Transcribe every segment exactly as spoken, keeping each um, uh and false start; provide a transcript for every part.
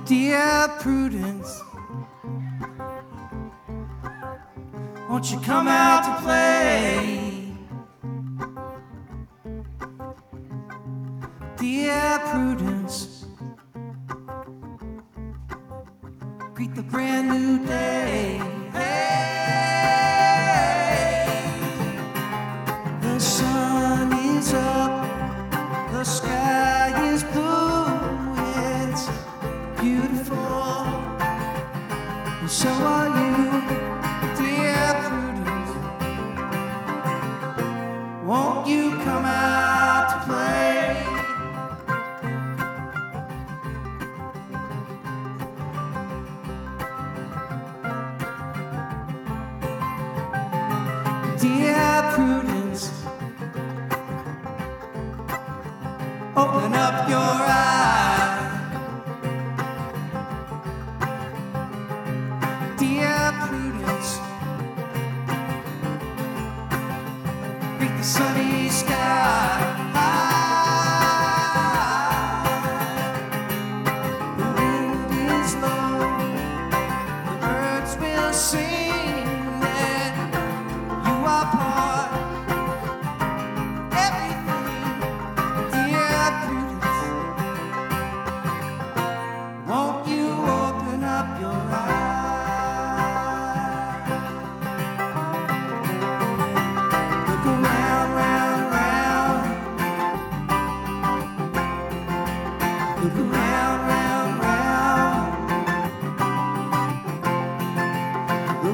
Dear Prudence, won't you come out to play? Dear Prudence, greet the brand new day. Hey, the sun is up, the sky is blue, it's beautiful, and so are you, dear Prudence. Won't you come out to play? Dear Prudence, open up your eyes. Dear Prudence, greet the sunny sky. The wind is low, the birds will sing, and you are part of everything. Dear Prudence, won't you open up your eyes? Look around, round, round. Look around, round, round.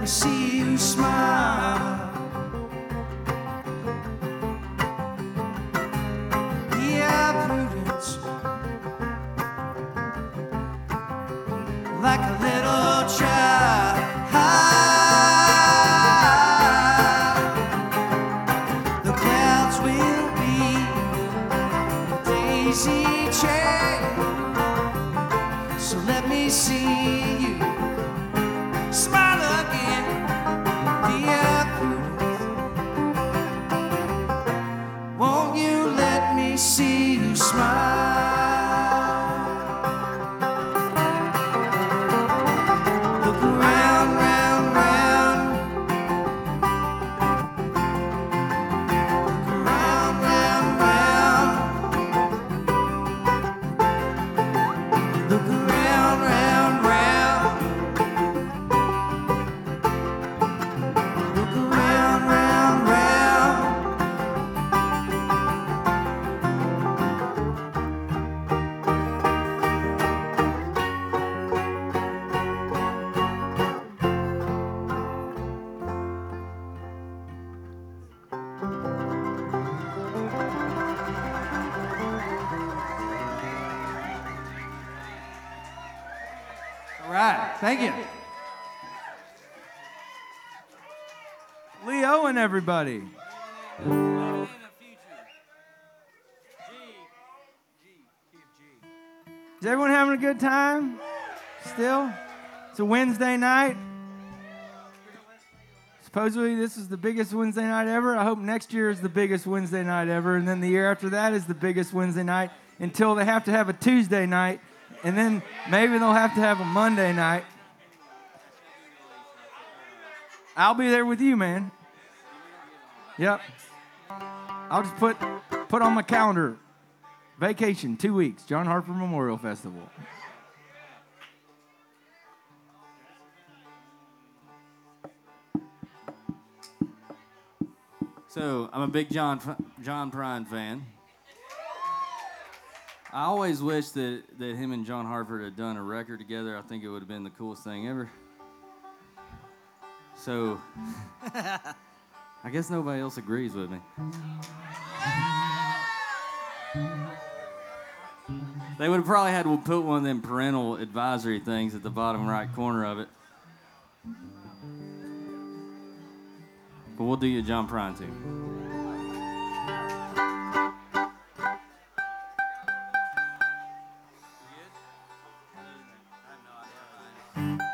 see you smile. Yeah, Prudence, like a little child. The clouds will be a daisy chain. So let me see you smile again, dear Prudence. Won't you let me see you smile? Look around, round, round. Look around, round, round. Look around, round, round. Look around, round, round. All right, thank you. Lee Owen, everybody. Is everyone having a good time? Still? It's a Wednesday night. Supposedly this is the biggest Wednesday night ever. I hope next year is the biggest Wednesday night ever, and then the year after that is the biggest Wednesday night until they have to have a Tuesday night, and then maybe they'll have to have a Monday night. I'll be there with you, man. Yep. I'll just put put on my calendar. Vacation, two weeks, John Harper Memorial Festival. So I'm a big John John Prine fan. I always wish that, that him and John Hartford had done a record together. I think it would have been the coolest thing ever. So I guess nobody else agrees with me. They would have probably had to put one of them parental advisory things at the bottom right corner of it. But we'll do you a John Prine too. I have no idea.